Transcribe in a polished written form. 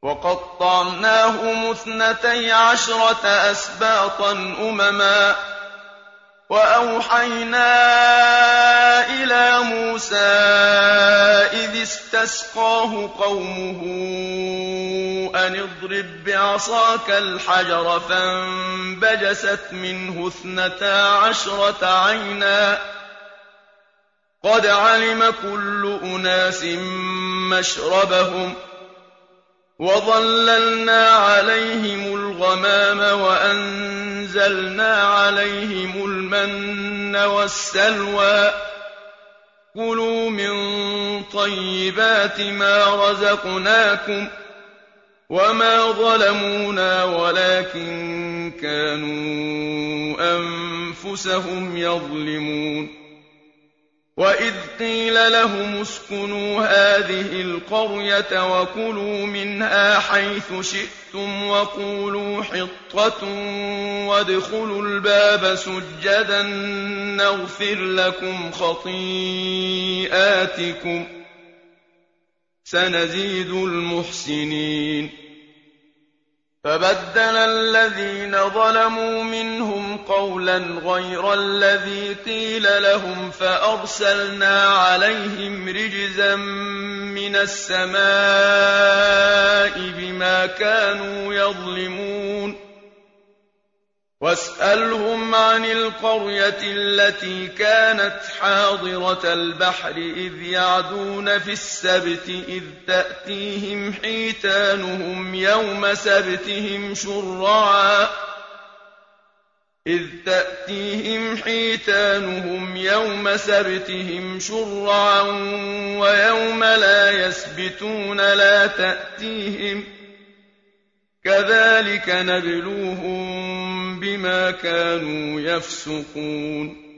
وقطعناهم 12 أسباطا أمما وأوحينا إلى موسى إذ استسقاه قومه أن اضرب بعصاك الحجر فانبجست منه 12 عينا قد علم كل أناس مشربهم وظللنا عليهم الغمام وأنزلنا عليهم المن والسلوى كلوا من طيبات ما رزقناكم وما ظلمونا ولكن كانوا أنفسهم يظلمون وإذ قيل لهم اسكنوا هذه القرية وكلوا منها حيث شئتم وقولوا حطة وادخلوا الباب سجدا نغفر لكم خطيئاتكم سنزيد المحسنين فبدل الذين ظلموا منهم قولا غير الذي قيل لهم فأرسلنا عليهم رجزا من السماء بما كانوا يظلمون واسألهم عن القرية التي كانت حاضرة البحر إذ يعدون في السبت إذ تأتيهم حيتانهم يوم سبتهم شرعا ويوم لا يسبتون لا تأتيهم كذلك نبلوهم بما كانوا يفسقون